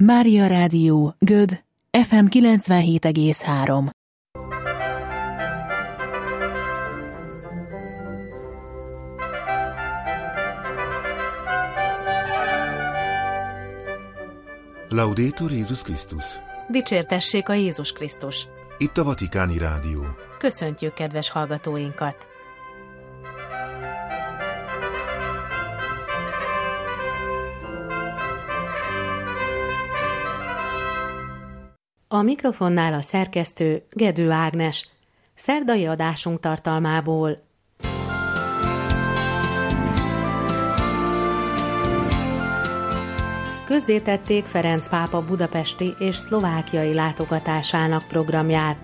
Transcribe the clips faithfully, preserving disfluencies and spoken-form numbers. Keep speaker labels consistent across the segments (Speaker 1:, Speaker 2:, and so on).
Speaker 1: Mária Rádió, Göd, ef em kilencvenhét egész három.
Speaker 2: Laudetur Jézus Krisztus!
Speaker 3: Dicsértessék a Jézus Krisztus!
Speaker 2: Itt a Vatikáni Rádió.
Speaker 3: Köszöntjük kedves hallgatóinkat! A mikrofonnál a szerkesztő Gedő Ágnes, szerdai adásunk tartalmából. Közzétették Ferenc pápa budapesti és szlovákiai látogatásának programját.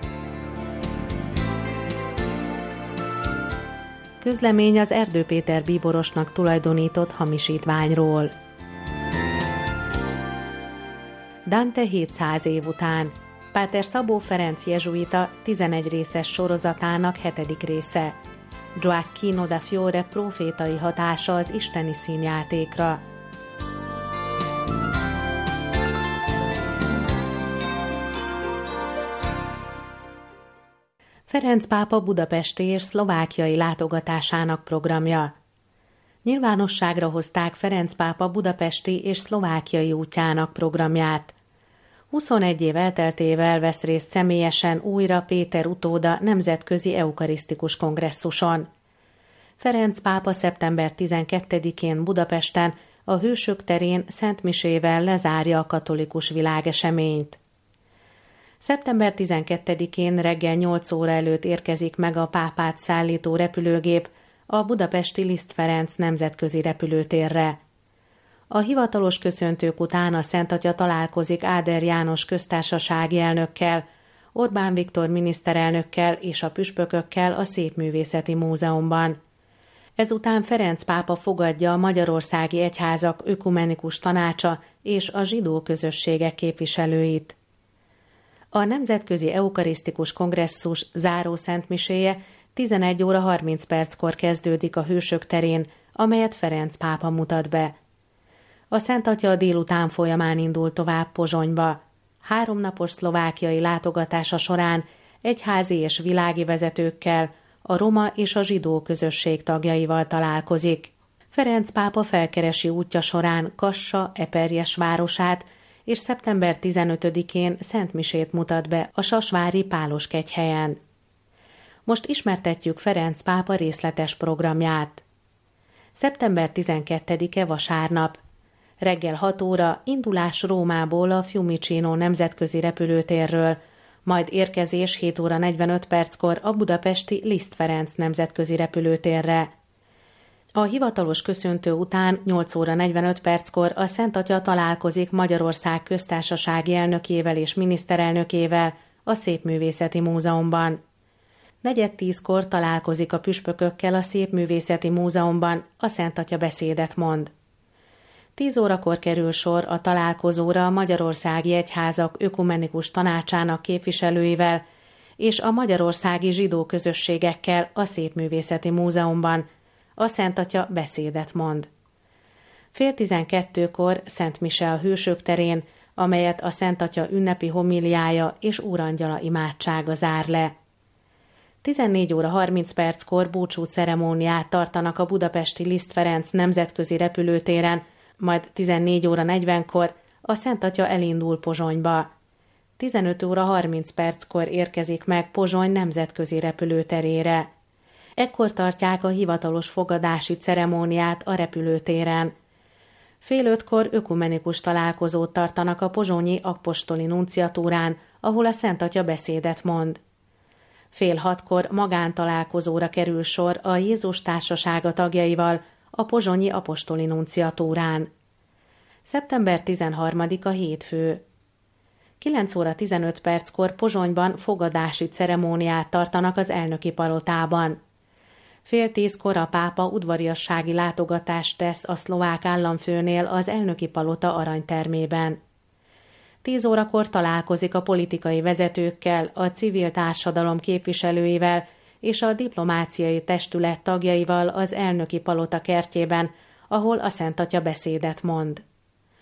Speaker 3: Közlemény az Erdő Péter bíborosnak tulajdonított hamisítványról. Dante hétszáz év után. Páter Szabó Ferenc jezsuita tizenegy részes sorozatának hetedik része. Gioacchino da Fiore profétai hatása az isteni színjátékra. Ferenc pápa budapesti és szlovákiai látogatásának programja. Nyilvánosságra hozták Ferenc pápa budapesti és szlovákiai útjának programját. huszonegy év elteltével vesz részt személyesen újra Péter utóda nemzetközi eukarisztikus kongresszuson. Ferenc pápa szeptember tizenkettedikén Budapesten a Hősök terén szentmisével lezárja a katolikus világeseményt. szeptember tizenkettedikén reggel nyolc óra előtt érkezik meg a pápát szállító repülőgép a budapesti Liszt Ferenc nemzetközi repülőtérre. A hivatalos köszöntők után a Szent Atya találkozik Áder János köztársasági elnökkel, Orbán Viktor miniszterelnökkel és a püspökökkel a Szépművészeti Múzeumban. Ezután Ferenc pápa fogadja a Magyarországi Egyházak Ökumenikus Tanácsa és a zsidó közösségek képviselőit. A Nemzetközi Eukarisztikus Kongresszus záró szentmiséje tizenegy óra harminc perckor kezdődik a Hősök terén, amelyet Ferenc pápa mutat be. A Szent Atya délután folyamán indul tovább Pozsonyba. Háromnapos szlovákiai látogatása során egyházi és világi vezetőkkel, a roma és a zsidó közösség tagjaival találkozik. Ferenc pápa felkeresi útja során Kassa, Eperjes városát, és szeptember tizenötödikén szentmisét mutat be a sasvári Páloskegyhelyen. Most ismertetjük Ferenc pápa részletes programját. szeptember tizenkettedike vasárnap. Reggel hat óra indulás Rómából a Fiumicino nemzetközi repülőtérről, majd érkezés hét óra negyvenöt perckor a budapesti Liszt Ferenc nemzetközi repülőtérre. A hivatalos köszöntő után nyolc óra negyvenöt perckor a Szent Atya találkozik Magyarország köztársasági elnökével és miniszterelnökével a Szépművészeti Múzeumban. Negyed tízkor találkozik a püspökökkel a Szépművészeti Múzeumban, a Szent Atya beszédet mond. Tíz órakor kerül sor a találkozóra a Magyarországi Egyházak Ökumenikus Tanácsának képviselőivel és a magyarországi zsidó közösségekkel a Szépművészeti Múzeumban. A Szent Atya beszédet mond. Fél tizenkettőkor Szent Mise a Hősök terén, amelyet a Szent Atya ünnepi homíliája és Úrangyala imádsága zár le. tizennégy óra harminc perckor búcsú ceremóniát tartanak a budapesti Liszt Ferenc nemzetközi repülőtéren, majd tizennégy óra negyvenkor a Szent Atya elindul Pozsonyba. tizenöt óra harminc perckor érkezik meg Pozsony nemzetközi repülőterére. Ekkor tartják a hivatalos fogadási ceremóniát a repülőtéren. Fél ötkor ökumenikus találkozót tartanak a pozsonyi apostoli nunciatúrán, ahol a Szent Atya beszédet mond. Fél hatkor magántalálkozóra kerül sor a Jézus társasága tagjaival a pozsonyi apostoli nunciatúrán. szeptember tizenharmadika hétfő. kilenc óra tizenöt perckor Pozsonyban fogadási ceremóniát tartanak az elnöki palotában. Fél tízkor a pápa udvariassági látogatást tesz a szlovák államfőnél az elnöki palota aranytermében. Tíz órakor találkozik a politikai vezetőkkel, a civil társadalom képviselőivel és a diplomáciai testület tagjaival az elnöki palota kertjében, ahol a Szent Atya beszédet mond.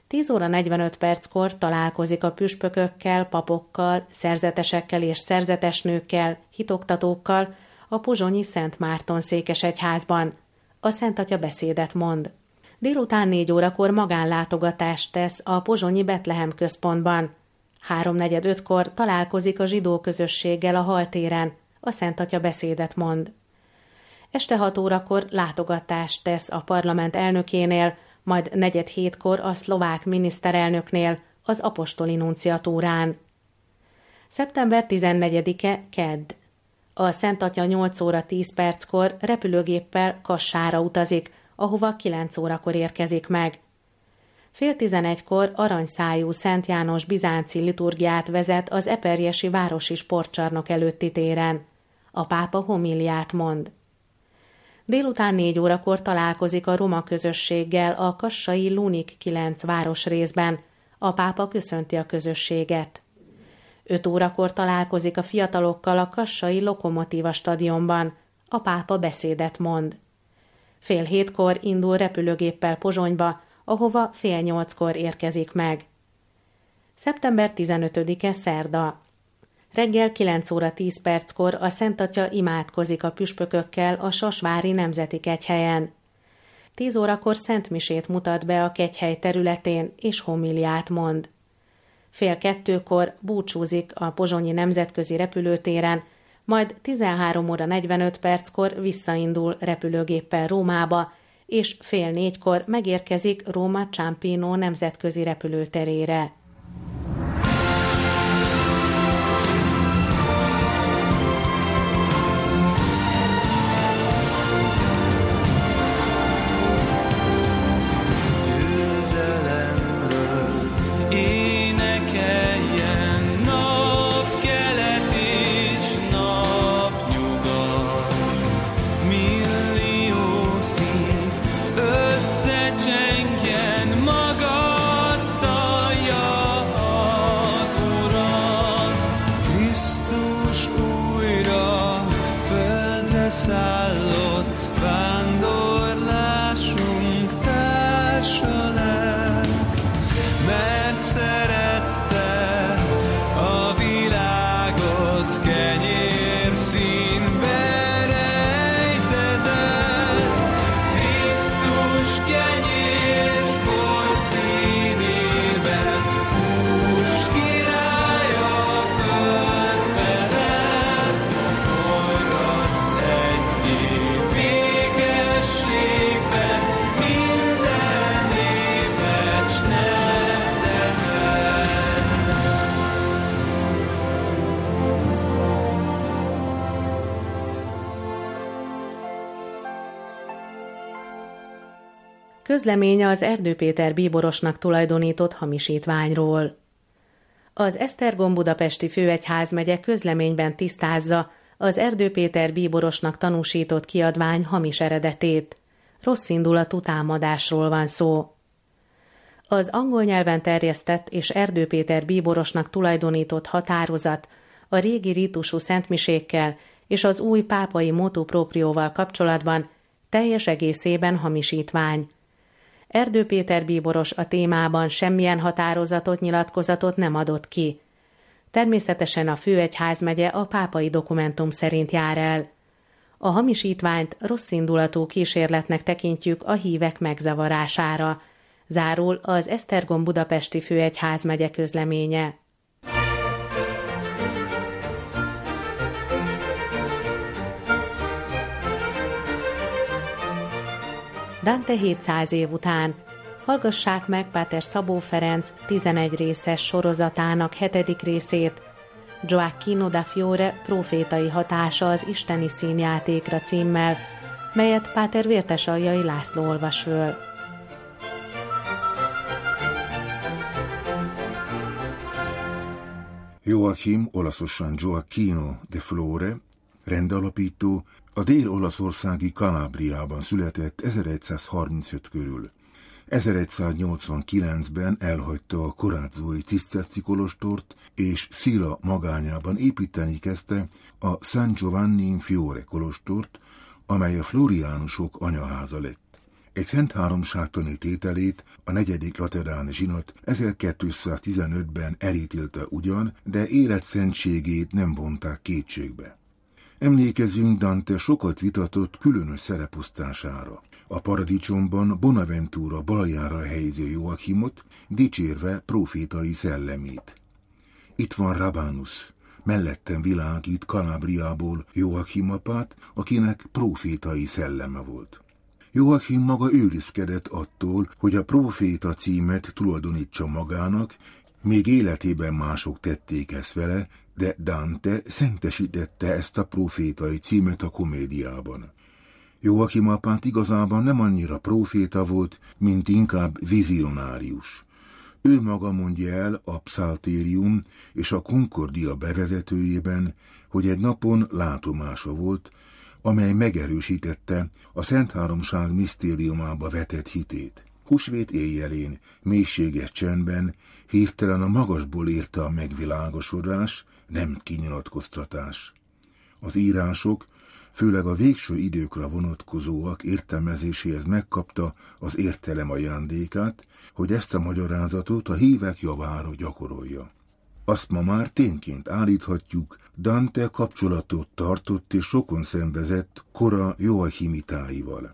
Speaker 3: tíz óra negyvenöt perckor találkozik a püspökökkel, papokkal, szerzetesekkel és szerzetesnőkkel, hitoktatókkal a pozsonyi Szent Márton székesegyházban. A Szent Atya beszédet mond. Délután négy órakor magánlátogatást tesz a pozsonyi Betlehem központban. Háromnegyed ötkor találkozik a zsidó közösséggel a Haltéren. A Szent Atya beszédet mond. Este hat órakor látogatást tesz a parlament elnökénél, majd negyed hétkor a szlovák miniszterelnöknél, az apostoli nunciatúrán. szeptember tizennegyedike kedd. A Szent Atya nyolc óra tíz perckor repülőgéppel Kassára utazik, ahova kilenc órakor érkezik meg. Fél tizenegykor aranyszájú Szent János bizánci liturgiát vezet az eperjesi városi sportcsarnok előtti téren. A pápa homíliát mond. Délután négy órakor találkozik a roma közösséggel a kassai Lunik kilenc városrészben. A pápa köszönti a közösséget. öt órakor találkozik a fiatalokkal a kassai Lokomotíva stadionban. A pápa beszédet mond. Fél hétkor indul repülőgéppel Pozsonyba, ahova fél nyolckor érkezik meg. szeptember tizenötödike szerda. Reggel kilenc óra tíz perckor a Szent Atya imádkozik a püspökökkel a Sasvári Nemzeti Kegyhelyen. tíz órakor szentmisét mutat be a kegyhely területén és homíliát mond. Fél kettőkor búcsúzik a pozsonyi nemzetközi repülőtéren, majd tizenhárom óra negyvenöt perckor visszaindul repülőgéppel Rómába, és fél négykor megérkezik Róma Ciampino nemzetközi repülőterére. Közleménye az Erdő Péter bíborosnak tulajdonított hamisítványról. Az Esztergom budapesti főegyházmegye közleményben tisztázza az Erdő Péter bíborosnak tanúsított kiadvány hamis eredetét. Rosszindulatú támadásról van szó. Az angol nyelven terjesztett és Erdő Péter bíborosnak tulajdonított határozat a régi rítusú szentmisékkel és az új pápai motu proprióval kapcsolatban teljes egészében hamisítvány. Erdő Péter bíboros a témában semmilyen határozatot, nyilatkozatot nem adott ki. Természetesen a főegyházmegye a pápai dokumentum szerint jár el. A hamisítványt rosszindulatú kísérletnek tekintjük a hívek megzavarására, zárul az Esztergom budapesti főegyházmegye közleménye. Dante hétszáz év után. Hallgassák meg Páter Szabó Ferenc tizenegy részes sorozatának hetedik részét, Gioacchino da Fiore Profétai hatása az isteni színjátékra címmel, melyet Páter Vértesaljai László olvas föl.
Speaker 2: Joachim, olaszosan Gioacchino de Fiore, rendalapító, a dél-olaszországi Kalábriában született ezeregyszázharmincöt körül. ezeregyszáznyolcvankilencben elhagyta a korázzói ciszterci kolostort, és Szila magányában építeni kezdte a San Giovanni in Fiore kolostort, amely a floriánusok anyaháza lett. Egy szent háromságtani tételét a negyedik lateráni zsinat ezerkétszáztizenötben elítélte ugyan, de életszentségét nem vonták kétségbe. Emlékezzünk Dante sokat vitatott különös szereposztására. A paradicsomban Bonaventura baljára helyező Joachimot, dicsérve prófétai szellemét. Itt van Rabanus, mellettem világít Kalábriából Joachim apát, akinek prófétai szelleme volt. Joachim maga őrizkedett attól, hogy a próféta címet tulajdonítsa magának, még életében mások tették ezt vele, de Dante szentesítette ezt a prófétai címet a komédiában. Joachim apát igazában nem annyira próféta volt, mint inkább vizionárius. Ő maga mondja el a Psalterium és a Concordia bevezetőjében, hogy egy napon látomása volt, amely megerősítette a Szent Háromság misztériumába vetett hitét. Húsvét éjjelén, mélységes csendben, hirtelen a magasból érte a megvilágosodás, nem kinyilatkoztatás. Az írások, főleg a végső időkre vonatkozóak értelmezéséhez megkapta az értelem ajándékát, hogy ezt a magyarázatot a hívek javára gyakorolja. Azt ma már tényként állíthatjuk, Dante kapcsolatot tartott és sokon szenvezett kora Joachimitáival.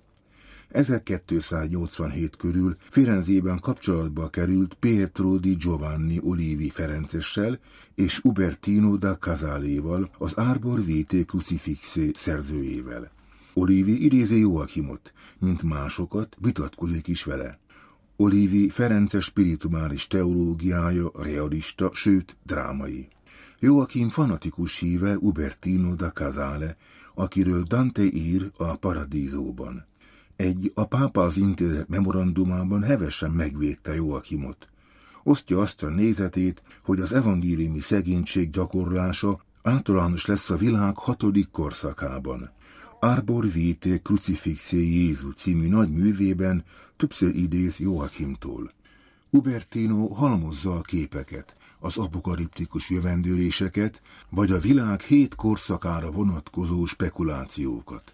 Speaker 2: ezerkétszáznyolcvanhét körül Firenzében kapcsolatba került Pietro di Giovanni Olivi Ferencessel és Ubertino da Casaléval, az Arbor Vitae Crucifixae szerzőjével. Olivi idézi Joachimot, mint másokat, vitatkozik is vele. Olivi Ferences spirituális teológiája realista, sőt drámai. Joachim fanatikus híve Ubertino da Casale, akiről Dante ír a Paradízóban. Egy a pápához intézett memorandumában hevesen megvédte Joachimot. Osztja azt a nézetét, hogy az evangéliumi szegénység gyakorlása általános lesz a világ hatodik korszakában. Arbor Vitae Crucifixae Jézus című nagy művében többször idéz Joachimtól. Ubertino halmozza a képeket, az apokaliptikus jövendőléseket, vagy a világ hét korszakára vonatkozó spekulációkat.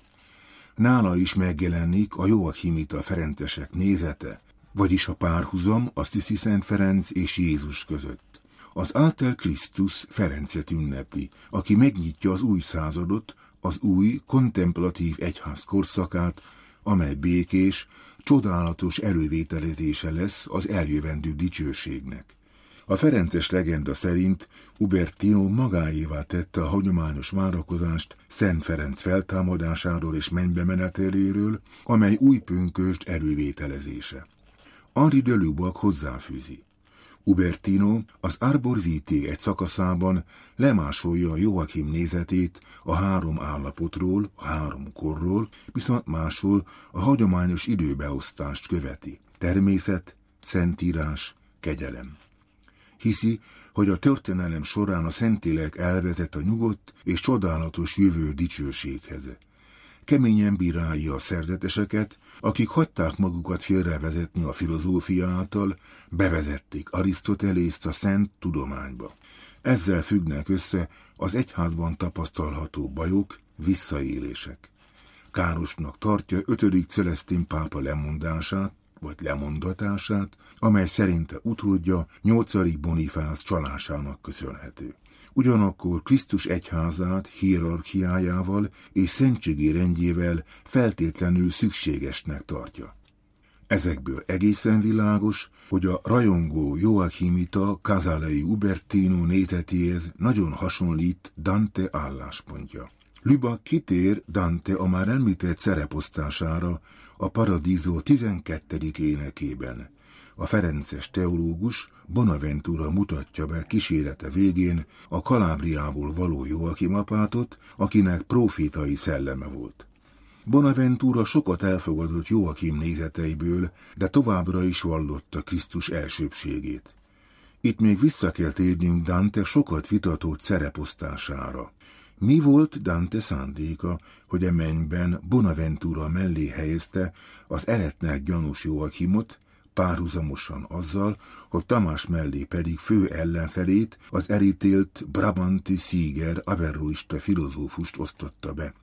Speaker 2: Nála is megjelenik a Joachimita ferencesek nézete, vagyis a párhuzam Assisi Szent Ferenc és Jézus között. Az Alter Christus Ferencet ünnepli, aki megnyitja az új századot, az új, kontemplatív egyház korszakát, amely békés, csodálatos elővételezése lesz az eljövendő dicsőségnek. A ferences legenda szerint Ubertino magáévá tette a hagyományos várakozást Szent Ferenc feltámadásáról és mennybe meneteléről, amely új pünkösd elővételezése. Henri de Lubac hozzáfűzi. Ubertino az Arbor Vitae egy szakaszában lemásolja Joachim nézetét a három állapotról, a három korról, viszont máshol a hagyományos időbeosztást követi. Természet, szentírás, kegyelem. Hiszi, hogy a történelem során a Szentlélek elvezet a nyugodt és csodálatos jövő dicsőséghez. Keményen bírálja a szerzeteseket, akik hagyták magukat félrevezetni a filozófia által, bevezették Arisztotelészt a szent tudományba. Ezzel függnek össze az egyházban tapasztalható bajok, visszaélések. Károsnak tartja ötödik Celesztin pápa lemondását, vagy lemondatását, amely szerinte utódja nyolcadik Bonifác csalásának köszönhető. Ugyanakkor Krisztus egyházát hierarchiájával és szentségi rendjével feltétlenül szükségesnek tartja. Ezekből egészen világos, hogy a rajongó Joachimita Casalei Ubertino nézetéhez nagyon hasonlít Dante álláspontja. Lubac kitér Dante a már említett szereposztására a Paradízó tizenkettedik énekében. A ferences teológus Bonaventura mutatja be kísérete végén a Kalábriából való Joachim apátot, akinek prófétai szelleme volt. Bonaventura sokat elfogadott Joachim nézeteiből, de továbbra is vallotta Krisztus elsőbbségét. Itt még vissza kell térnünk Dante sokat vitatott szereposztására. Mi volt Dante szándéka, hogy a mennyben Bonaventura mellé helyezte az eretnek gyanús Joachimot, párhuzamosan azzal, hogy Tamás mellé pedig fő ellenfelét, az elítélt brabanti Siger averroista filozófust osztotta be.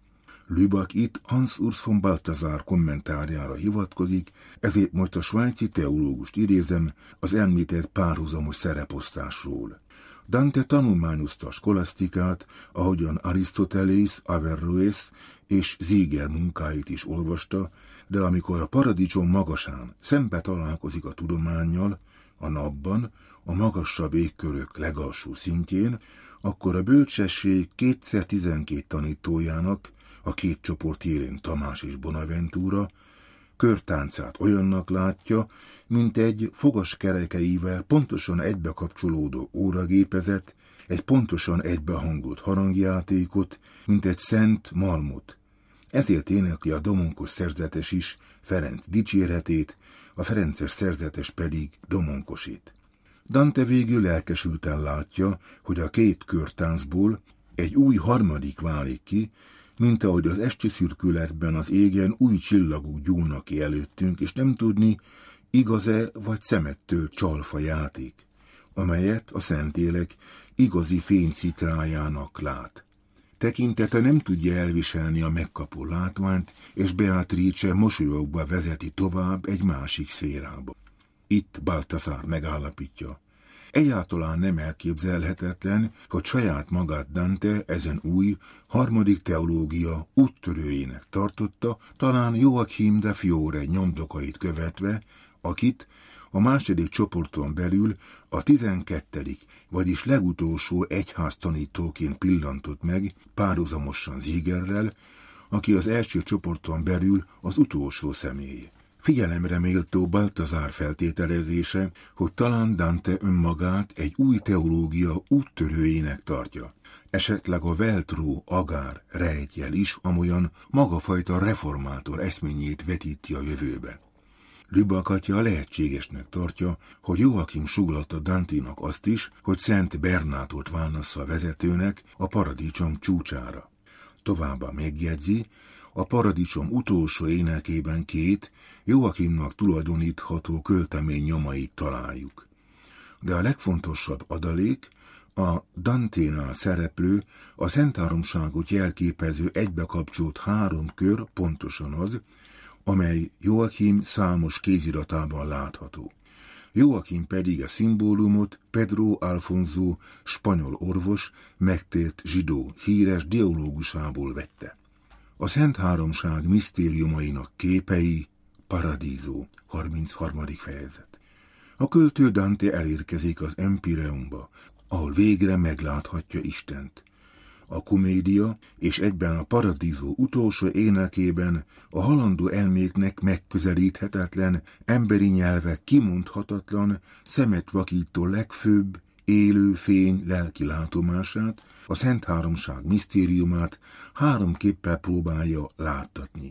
Speaker 2: Lübach itt Hans Urs von Balthasar kommentárjára hivatkozik, ezért most a svájci teológust idézem az említett párhuzamos szereposztásról. Dante tanulmányozta a skolasztikát, ahogyan Arisztotelész, Averroes és Ziger munkáit is olvasta, de amikor a paradicsom magasán szembe találkozik a tudománnyal, a napban, a magasabb égkörök legalsó szintjén, akkor a bölcsesség kétszer tizenkét tanítójának, a két csoport élén Tamás és Bonaventura, körtáncát olyannak látja, mint egy fogaskerekeivel pontosan egybe kapcsolódó óragépezet, egy pontosan egybehangolt harangjátékot, mint egy szent malmot. Ezért énekli a domonkos szerzetes is Ferenc dicséretét, a ferences szerzetes pedig domonkosét. Dante végül lelkesülten látja, hogy a két körtáncból egy új harmadik válik ki, mint ahogy az esti szürkületben az égen új csillagok gyúlnak ki előttünk, és nem tudni, igaz-e vagy szemettől csalfa játék, amelyet a Szentlélek igazi fényszikrájának lát. Tekintete nem tudja elviselni a megkapó látványt, és Beatrice mosolyogva vezeti tovább egy másik szférába. Itt Balthasar megállapítja. Egyáltalán nem elképzelhetetlen, hogy saját magát Dante ezen új, harmadik teológia úttörőjének tartotta, talán Joachim de Fiore nyomdokait követve, akit a második csoporton belül a tizenkettedik, vagyis legutolsó egyháztanítóként pillantott meg párhuzamosan Zigerrel, aki az első csoporton belül az utolsó személy. Figyelemre méltó Balthasar feltételezése, hogy talán Dante önmagát egy új teológia úttörőjének tartja. Esetleg a veltró, agár, rejtjel is amolyan magafajta reformátor eszményét vetíti a jövőbe. Lübach atya lehetségesnek tartja, hogy Joachim sugallta Danténak azt is, hogy Szent Bernátot válassza vezetőnek a paradicsom csúcsára. Továbbá megjegyzi, a paradicsom utolsó énekében két Joachimnak tulajdonítható költemény nyomait találjuk. De a legfontosabb adalék a Danténál szereplő, a Szentháromságot jelképező egybekapcsolt három kör pontosan az, amely Joachim számos kéziratában látható. Joachim pedig a szimbólumot Pedro Alfonso, spanyol orvos, megtért zsidó, híres dialógusából vette. A Szent Háromság misztériumainak képei, Paradiso, harmincharmadik fejezet. A költő Dante elérkezik az Empyreumba, ahol végre megláthatja Istent. A komédia és egyben a Paradiso utolsó énekében a halandó elméknek megközelíthetetlen, emberi nyelvek kimondhatatlan, szemet vakító legfőbb, élő fény lelki látomását, a Szent Háromság misztériumát háromképpel próbálja láttatni.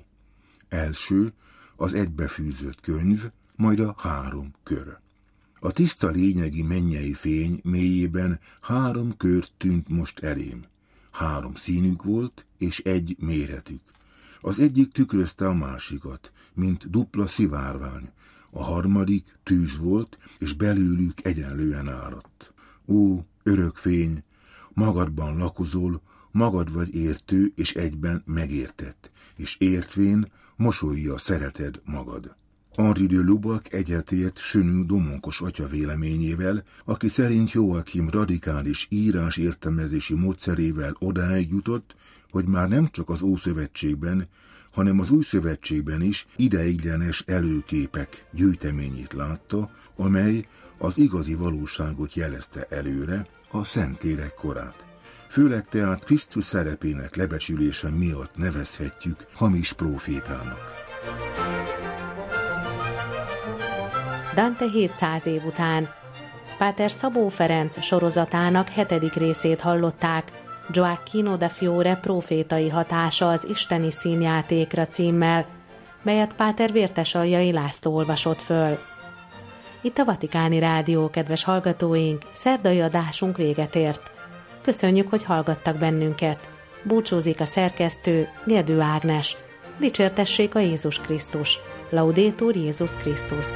Speaker 2: Első, az egybefűzött könyv, majd a három kör. A tiszta lényegi mennyei fény mélyében három kör tűnt most elém. Három színük volt, és egy méretük. Az egyik tükrözte a másikat, mint dupla szivárvány. A harmadik tűz volt, és belőlük egyenlően áradt. Ó, örök fény, magadban lakozol, magad vagy értő, és egyben megértett, és értvén mosolya szereted magad. Henri de Lubac egyetért Sönő domonkos atya véleményével, aki szerint Joachim radikális írás-értelmezési módszerével odáig jutott, hogy már nem csak az Ószövetségben, hanem az Új Szövetségben is ideiglenes előképek gyűjteményét látta, amely az igazi valóságot jelezte előre, a Szentlélek korát. Főleg tehát Krisztus szerepének lebecsülése miatt nevezhetjük hamis prófétának.
Speaker 3: Dante hétszáz év után. Páter Szabó Ferenc sorozatának hetedik részét hallották, Gioacchino da Fiore prófétai hatása az isteni színjátékra címmel, melyet Páter Vértesaljai László olvasott föl. Itt a Vatikáni Rádió, kedves hallgatóink, szerdai adásunk véget ért. Köszönjük, hogy hallgattak bennünket. Búcsúzik a szerkesztő, Gedő Ágnes. Dicsértessék a Jézus Krisztus. Laudétur Jézus Krisztus.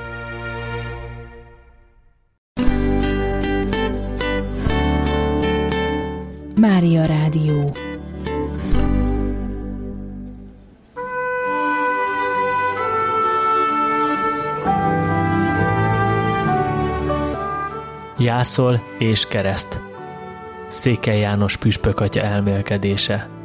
Speaker 1: Mária Rádió.
Speaker 4: Jászol és kereszt. Székely János püspök atya elmélkedése.